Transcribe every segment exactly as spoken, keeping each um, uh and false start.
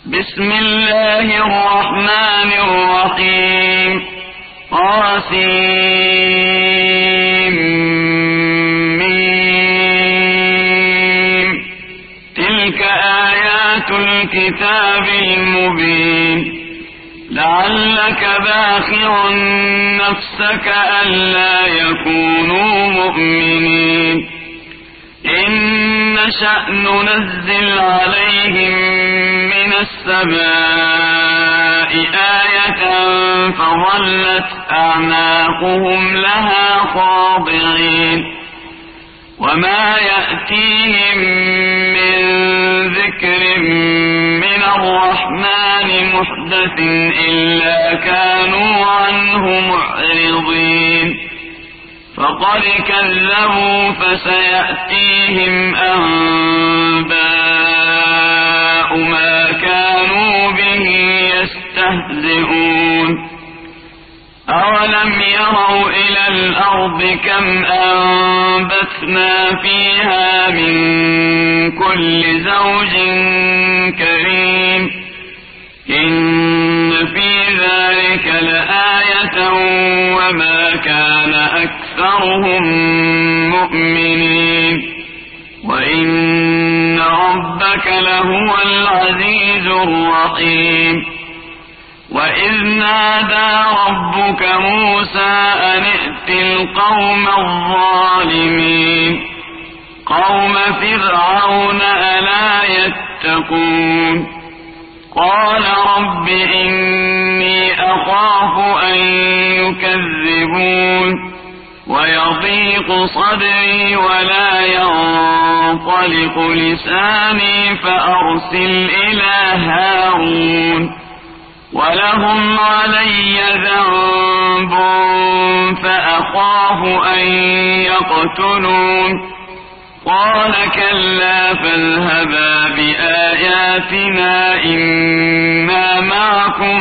بسم الله الرحمن الرحيم طاسيم تلك آيات الكتاب المبين لعلك باخع نفسك ألا يكونوا مؤمنين إن نشأ ننزل عليهم من السماء آية فظلت أعناقهم لها خاضعين وما يأتيهم من ذكر من الرحمن محدث إلا كانوا عنه معرضين فقد كذبوا فسيأتيهم أنباء ما كانوا به يستهزئون أولم يروا إلى الأرض كم أنبتنا فيها من كل زوج كريم إن في ذلك لآية وما كان أكثرهم مؤمنين وإن ربك لهو العزيز الرحيم وإذ نادى ربك موسى أن ائت القوم الظالمين قوم فرعون ألا يتقون قال رب إني أخاف أن يكذبون ويضيق صدري ولا ينطلق لساني فأرسل إلى هارون ولهم علي ذنب فأخاف أن يقتلون قال كلا فاذهبا بآياتنا إنا معكم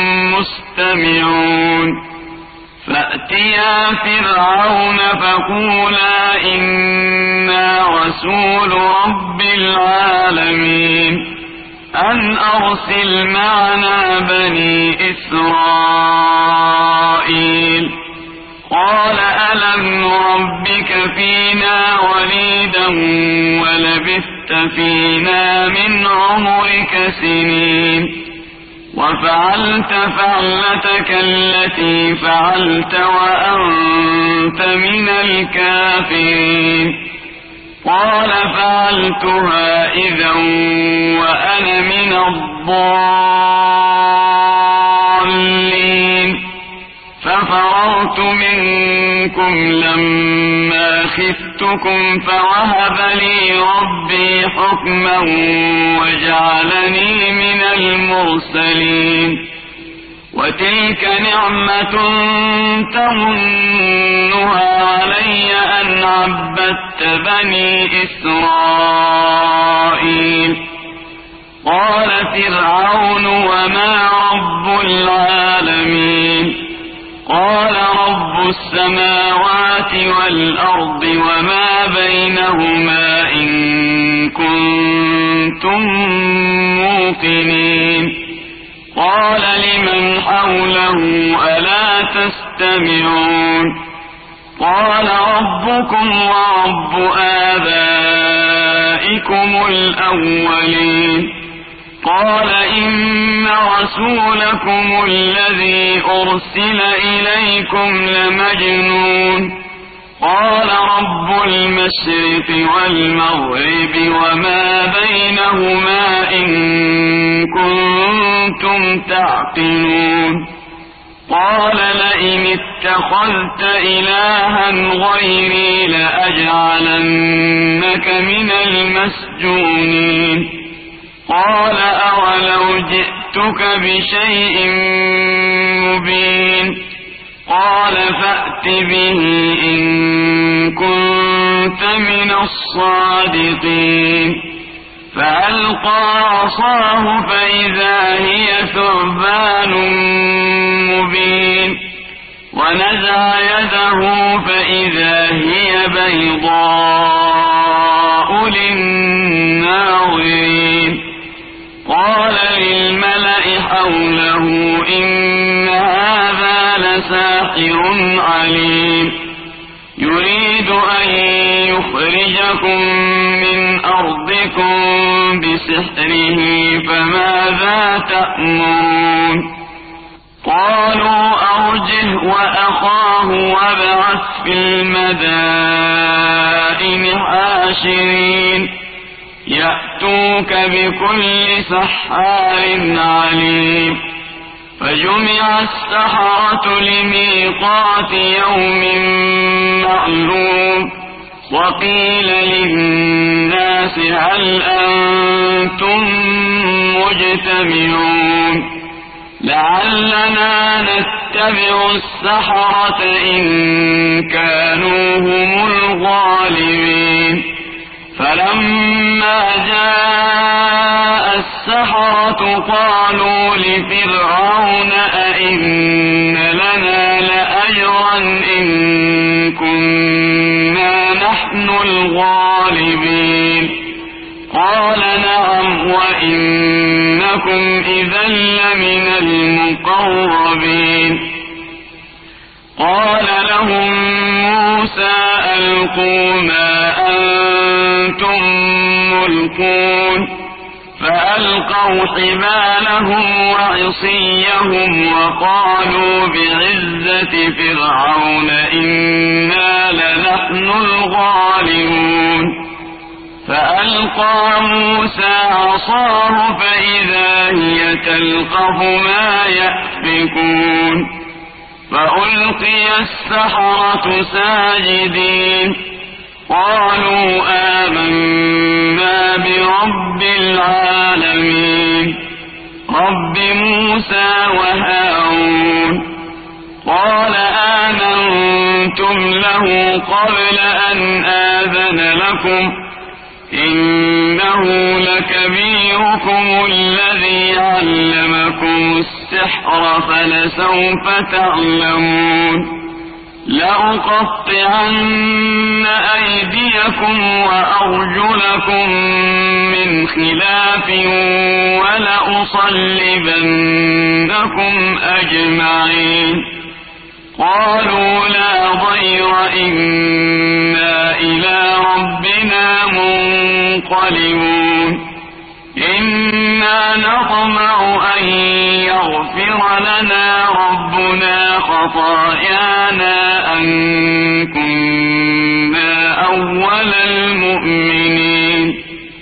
مستمعون فأتيا فرعون فقولا إنا رسول رب العالمين أن أرسل معنا بني إسرائيل قال ألم نربك فينا وليدا ولبثت فينا من عمرك سنين وفعلت فعلتك التي فعلت وأنت من الكافرين قال فعلتها إذا وأنا من الضالين ففررت منكم لما خفتكم فوهب لي ربي حكما وجعلني من المرسلين وتلك نعمة تمنها علي أن عبدت بني إسرائيل قال فرعون وما رب العالمين قال رب السماوات والأرض وما بينهما إن كنتم موقنين قال لمن حوله ألا تستمعون قال ربكم ورب آبائكم الأولين قال إن رسولكم الذي أرسل إليكم لمجنون قال رب المشرق والمغرب وما بينهما إن كنتم تعقلون قال لئن اتخذت إلها غيري لأجعلنك من المسجونين قال أولو جئتك بشيء مبين قال فأت به إن كنت من الصادقين فألقى عصاه فإذا هي ثعبان مبين ونزع يده فإذا هي بيضاء للناظرين قال لله حوله إن هذا لساحر عليم يريد أن يخرجكم من أرضكم بسحره فماذا تأمرون قالوا أرجه وأخاه وابعث في المدائن حاشرين يأتوك بكل سحار عليم فجمع السحرة لميقات يوم معلوم وقيل للناس هل أنتم مجتمعون لعلنا نتبع السحرة إن كانوا هم الغالبين فلما جاء السحرة قالوا لفرعون أئن لنا لأجرا إن كنا نحن الغالبين قال نعم وإنكم إذا لمن المقربين قال لهم موسى ألقوا ما أنتم ملقون فألقوا حبالهم وعصيهم وقالوا بعزة فرعون إنا لنحن الغالبون فألقى موسى عصاه فإذا هي تلقف ما يأفكون فألقي السحرة ساجدين قالوا آمنا برب العالمين رب موسى وهارون قال آمنتم له قبل أن آذن لكم إنه لكبيركم الذي علمكم السحر فلسوف تعلمون لأقطعن أيديكم وأرجلكم من خلاف ولأصلبنكم أجمعين قالوا لا ضير إنا إلى ربنا منقلبون إنا نطمع أن يغفر لنا ربنا خطايانا أن كنا أول المؤمنين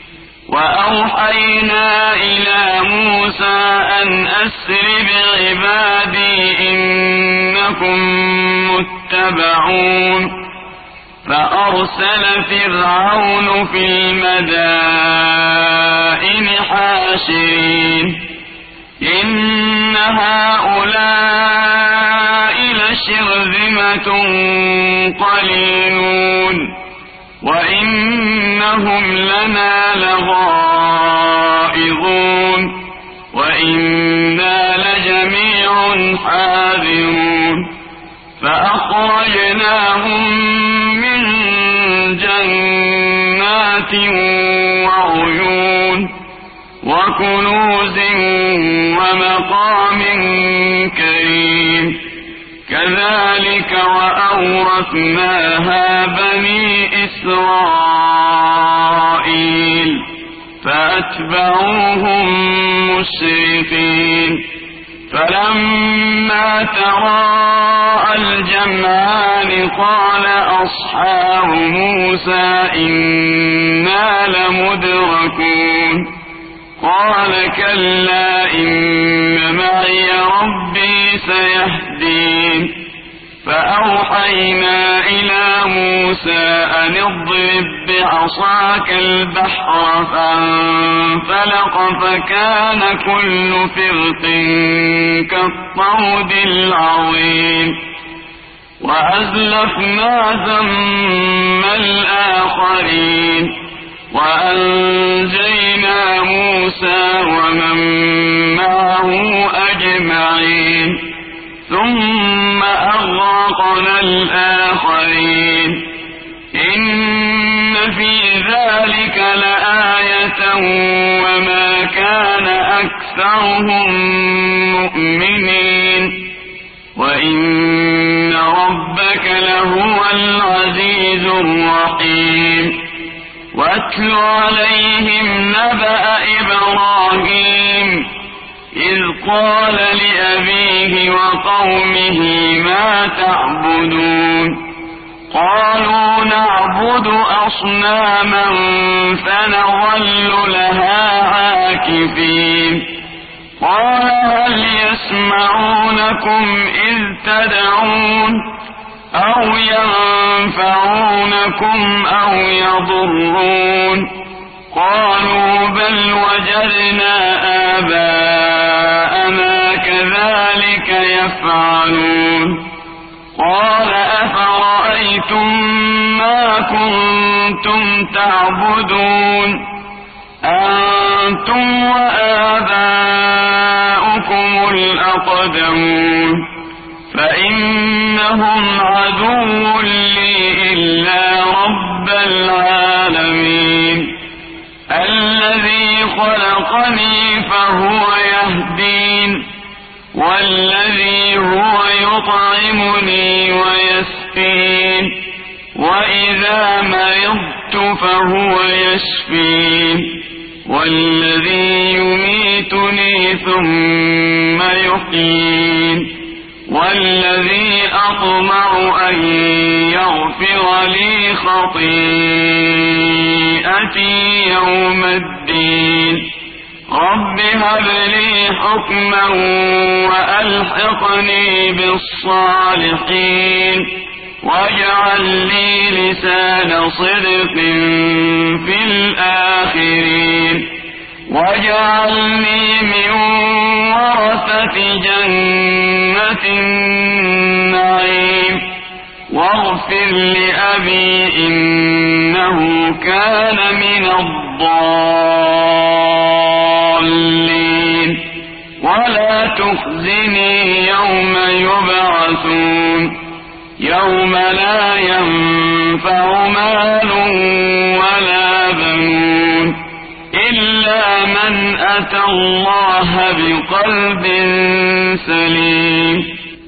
وأوحينا إلى موسى أن أسر بعبادي إنكم متبعون فأرسل فرعون في المدائن حاشرين إن هؤلاء لشرذمة قليلون وإنهم لنا لغائظون وإنا لجميع حاذرون فأخرجناهم من جنات وعيون وكنوز ومقام كريم كذلك وأورثناها بني إسرائيل فأتبعوهم مشرقين فلما تراءى الجمعان قال أصحاب موسى إنا لمدركون قال كلا إن معي ربي سيهدين فأوحينا إلى موسى أن اضرب بعصاك البحر فانفلق فكان كل فرق كالطود العظيم وأزلفنا ثم الآخرين وأنجينا موسى ومن معه أجمعين ثم أغرقنا الآخرين إن في ذلك لآية وما كان أكثرهم مؤمنين وإن ربك لهو العزيز الرحيم واتل عليهم نبأ إبراهيم إذ قال لأبيه وقومه ما تعبدون قالوا نعبد أصناما فنظل لها عاكفين قال هل يسمعونكم إذ تدعون أو ينفعونكم أو يضرون قالوا بل وجدنا آباءنا كذلك يفعلون قال أفرأيتم ما كنتم تعبدون أنتم وآباؤكم الأقدمون فإنهم عدو لي إلا رب العالمين الذي خلقني فهو يهدين والذي هو يطعمني ويسقين وإذا مرضت فهو يشفين والذي يميتني ثم يحيين والذي أطمع أن يغفر لي خطيئتي يوم الدين رب هب لي حكما وألحقني بالصالحين واجعل لي لسان صدق في الآخرين واجعلني من ورثة جنة النعيم واغفر لأبي إنه كان من الضالين ولا تخزني يوم يبعثون يوم لا ينفع مال ولا بنون إلا من أتى الله بقلب سليم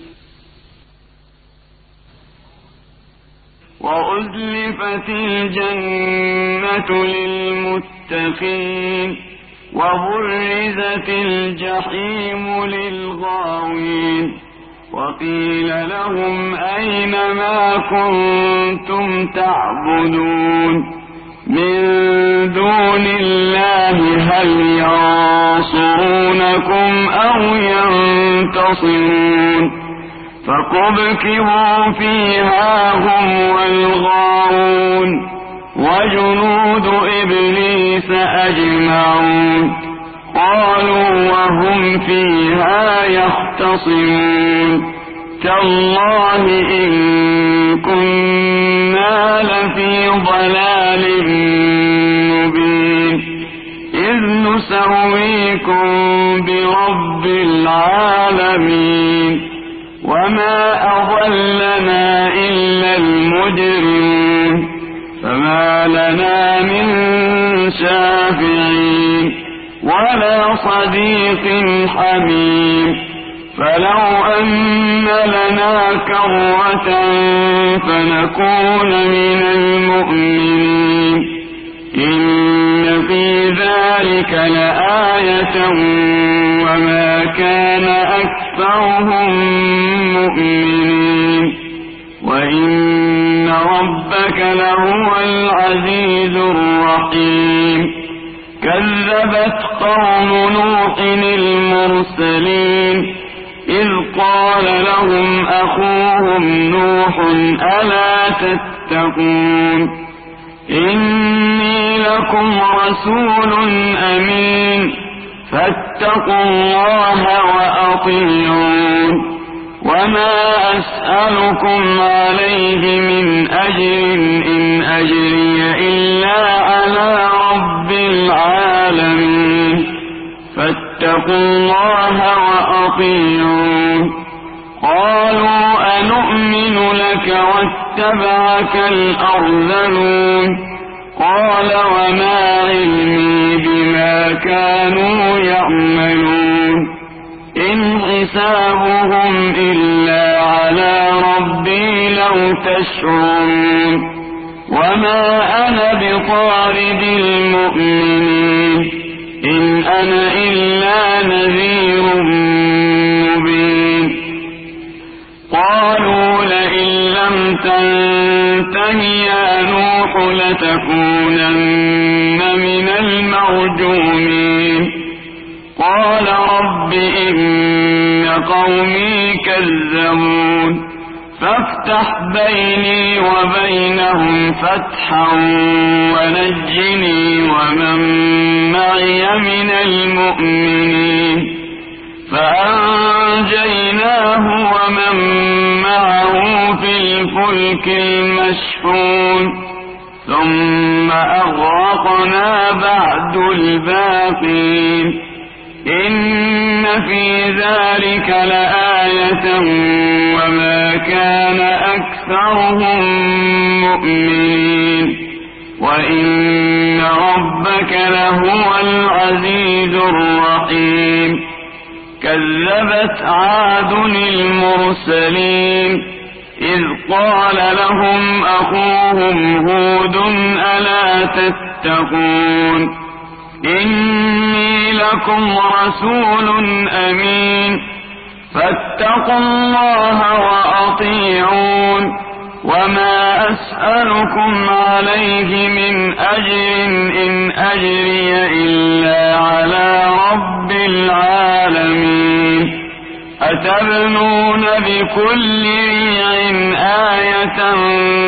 وأزلفت الجنة للمتقين وبرزت الجحيم للغاوين وقيل لهم أين ما كنتم تعبدون من دون الله هل ينصرونكم أو ينتصرون فكبكبوا فيها هم والغاوون وجنود إبليس أجمعون قالوا وهم فيها يختصمون تالله إن كنا لفي ضلال مبين إذ نسويكم برب العالمين وما أضلنا إلا المجرمون فما لنا من شافعين ولا صديق حميم فلو أن لنا كرة فنكون من المؤمنين إن في ذلك لآية وما كان أكثرهم مؤمنين وإن ربك لهو العزيز الرحيم كذبت قوم نوح المرسلين إذ قال لهم أخوهم نوح ألا تتقون إني لكم رسول أمين فاتقوا الله وأطيعون وما أسألكم عليه من أجر إن أجري إلا على رب العالمين فاتقوا الله وأطيعون قالوا أنؤمن لك واتبعك الأرذلون قال وما علمي بما كانوا يعملون حسابهم إلا على ربي لو تشعرون وما أنا بطارد المؤمنين إن أنا إلا نذير مبين قالوا لئن لم تنته يا نوح لتكونن من المرجومين قال رب إن قومي كذبون فافتح بيني وبينهم فتحا ونجني ومن معي من المؤمنين فأنجيناه ومن معه في الفلك المشحون ثم أغرقنا بعد الباقين إن في ذلك لآية وما كان أكثرهم مؤمنين وإن ربك لهو العزيز الرحيم كذبت عاد المرسلين إذ قال لهم أخوهم هود ألا تتقون إني لكم رسول أمين فاتقوا الله وأطيعون وما أسألكم عليه من أجر إن أجري إلا على رب العالمين أتبنون بكل ريع آية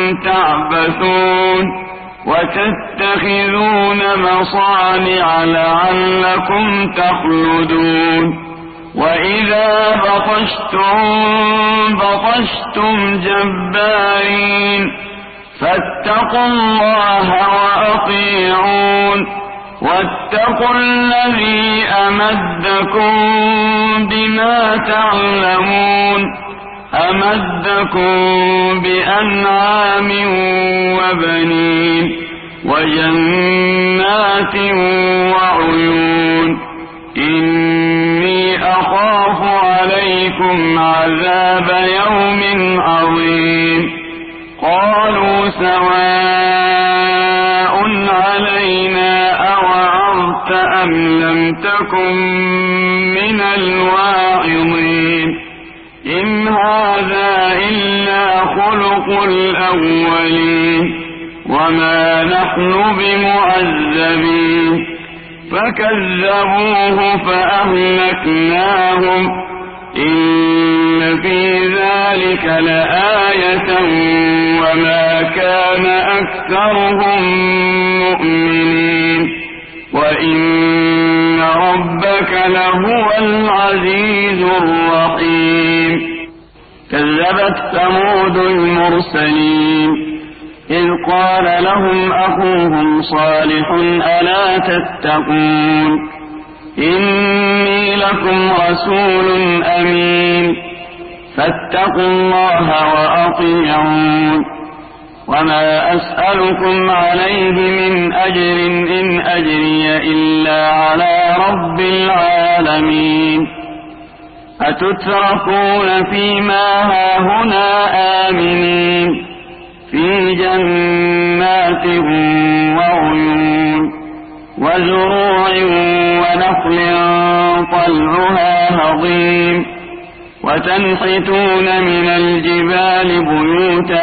تعبثون وتتخذون مصانع لعلكم تخلدون وإذا بطشتم بطشتم جبارين فاتقوا الله وأطيعون واتقوا الذي أمدكم بما تعلمون أمدكم بأنعام وبنين وجنات وعيون إني أخاف عليكم عذاب يوم عظيم قالوا سواء علينا أوعظت أم لم تكن من الواعظين إن هذا إلا خلق الأولين وما نحن بمعذبين فكذبوه فأهلكناهم إن في ذلك لآية وما كان أكثرهم مؤمنين وإن ربك لهو العزيز الرحيم كذبت ثمود المرسلين إذ قال لهم أخوهم صالح ألا تتقون إني لكم رسول أمين فاتقوا الله وأطيعون وما أسألكم عليه من أجر إن أجري إلا على رب العالمين أتتركون فيما هاهنا آمنين في جنات وعيون وزروع ونخل طلعها هضيم وتنحتون من الجبال بيوتا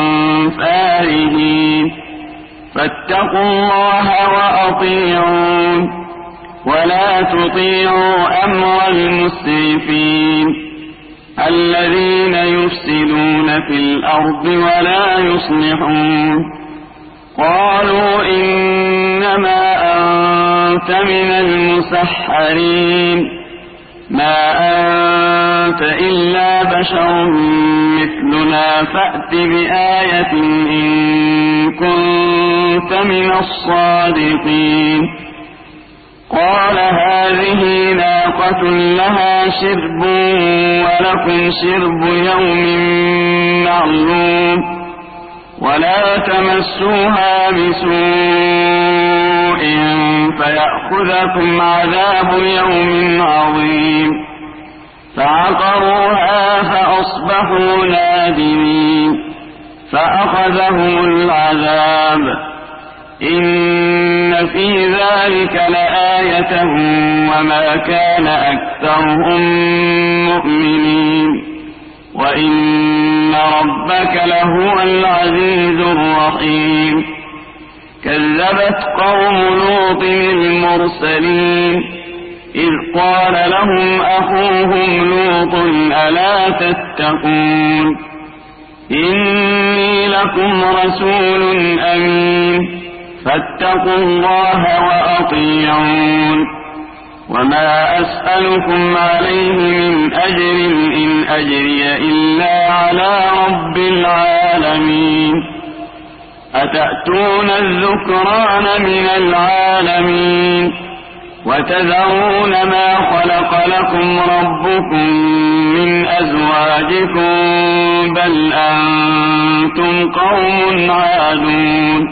فارهين فاتقوا الله وأطيعون ولا تطيعوا أمر المسرفين الذين يفسدون في الأرض ولا يصلحون قالوا إنما أنت من المسحرين ما أنت إلا بشر مثلنا فأت بآية إن كنت من الصادقين قال هذه ناقة لها شرب ولكم شرب يوم معلوم ولا تمسوها بسوء فيأخذكم عذاب يوم عظيم فعقروها فأخذهم العذاب إن في ذلك لآية وما كان أكثرهم مؤمنين وإن ربك لهو العزيز الرحيم كذبت قوم لوط المرسلين إذ قال لهم أخوهم لوط ألا تتقون إني لكم رسول أمين فاتقوا الله وأطيعون وما أسألكم عليه من أجر إن أجري إلا على رب العالمين أتأتون الذكران من العالمين وتذرون ما خلق لكم ربكم من أزواجكم بل أنتم قوم عادون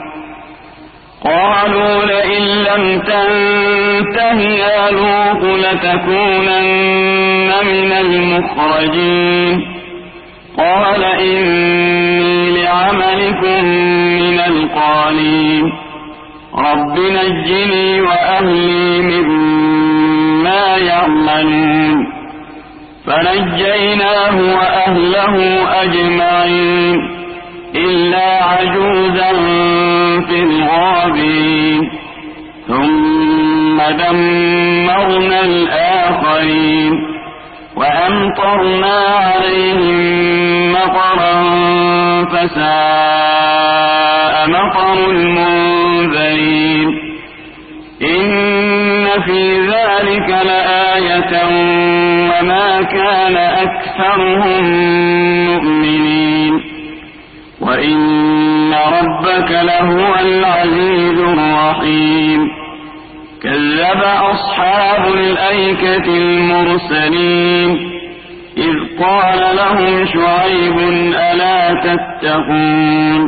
قالوا لئن لم تنته يا لوط لتكونن من المخرجين قال إني لعملكم من القالين رب نجني وأهلي مما يعملون فنجيناه وأهله أجمعين إلا عجوزا في الغابرين ثم دمرنا الآخرين وأمطرنا عليهم مطرا فساء مطر المنذرين إن في ذلك لآية وما كان أكثرهم مؤمنين وإن ربك لهو العزيز الرحيم كذب أصحاب الأيكة المرسلين إذ قال لهم شعيب ألا تتقون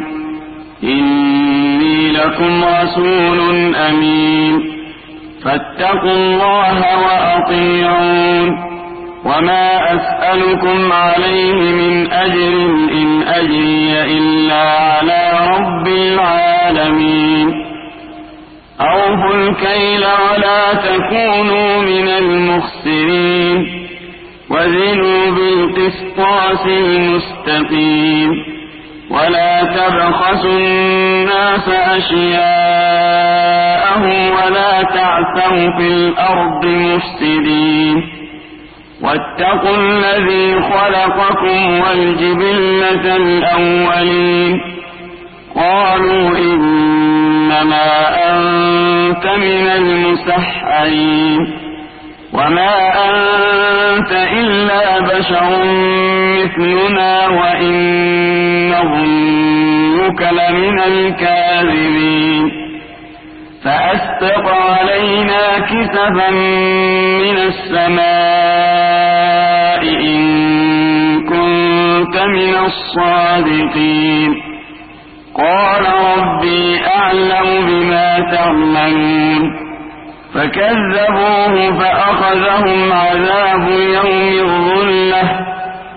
إني لكم رسول أمين فاتقوا الله وأطيعون وما أسألكم عليه من أجر إن أجري إلا على رب العالمين أوفوا الكيل ولا تكونوا من المخسرين وزنوا بالقسطاس المستقيم ولا تبخسوا الناس أشياءهم ولا تعثوا في الأرض مفسدين واتقوا الذي خلقكم والجبلة الأولين قالوا إنما أنت من المسحرين وما أنت إلا بشر مثلنا وإن نظنك لمن الكاذبين فأسقط علينا كسفا من السماء إن كنت من الصادقين قال ربي أعلم بما تعملون فكذبوه فأخذهم عذاب يوم الظلة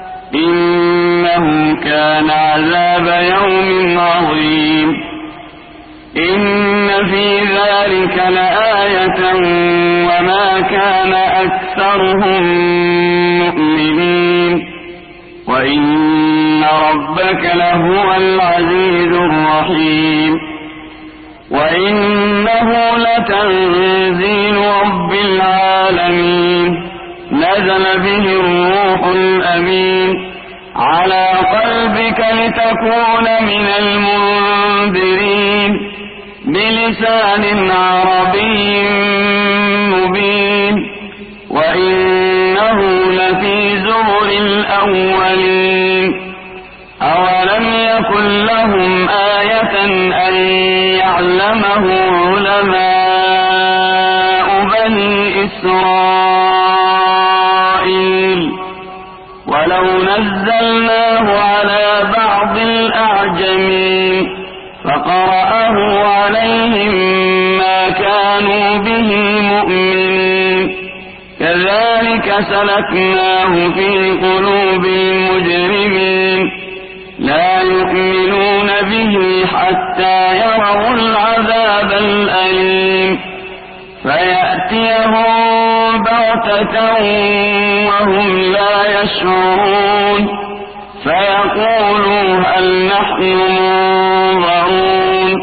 إنه كان عذاب يوم عظيم إن في ذلك لآية وما كان أكثرهم مؤمنين وإن ربك لهو العزيز الرحيم وإنه لتنزيل رب العالمين نزل به الروح الأمين على قلبك لتكون من المنذرين بلسان عربي مبين وإنه لفي زبر الأولين أولم يكن لهم آية أن يعلمه علماء بني إسرائيل ولو نزلناه على بعض الأعجمين فقرأه عليهم ما كانوا به مؤمنين كذلك سلكناه في قلوب المجرمين لا يؤمنون به حتى يروا العذاب الأليم فيأتيهم بغتة وهم لا يشعرون فيقولوا هل نحن منظرون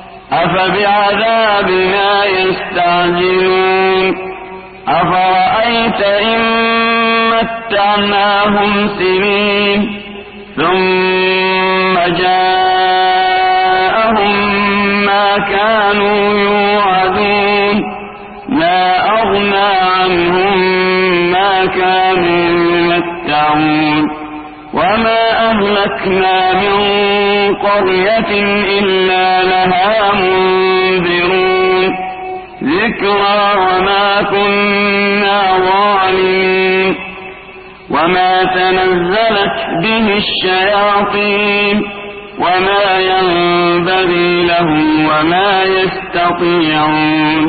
أفبعذابنا يستعجلون أفرأيت إن متعناهم سنين ثم جاءهم ما كانوا يوعدون ما أغنى عنهم ما كانوا يمتعون وما أهلكنا من قرية إلا لها منذرون ذكرى وما كنا ظالمين وما تنزلت به الشياطين وما ينبغي لهم وما يستطيعون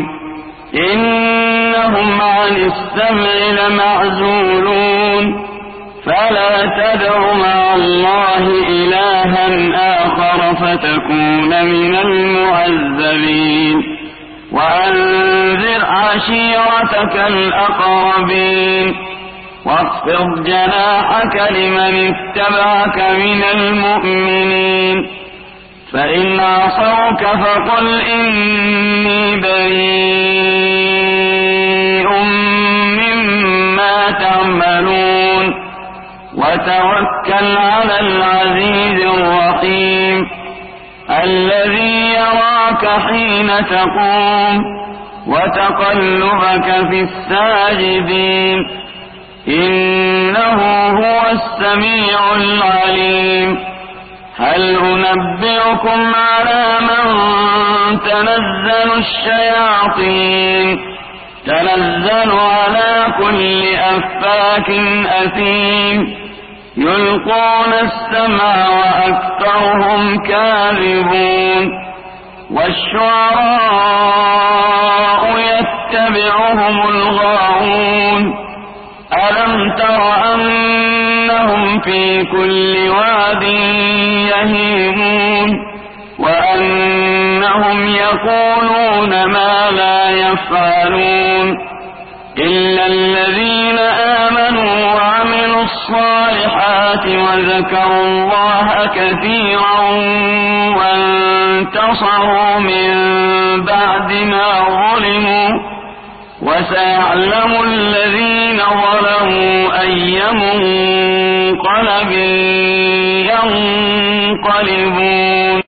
إنهم عن السمع لمعزولون فلا تدع مع الله إلها آخر فتكون من المعذبين وأنذر عشيرتك الأقربين واخفض جناحك لمن اتبعك من المؤمنين فإن عصوك فقل إني بريء مما تعملون وتوكل على العزيز الرحيم الذي يراك حين تقوم وتقلبك في الساجدين إنه هو السميع العليم هل أنبئكم على من تنزل الشياطين تنزل على كل أفاك أثيم يلقون السمع وأكثرهم كاذبون والشعراء يتبعهم الغاوون ألم تر أنهم في كل واد يهيمون وأنهم يقولون ما لا يفعلون إلا الذين آمنوا وعملوا الصالحات وذكروا الله كثيرا وانتصروا من بعد ما ظلموا وسيعلم الذين ظلموا أي منقلب ينقلبون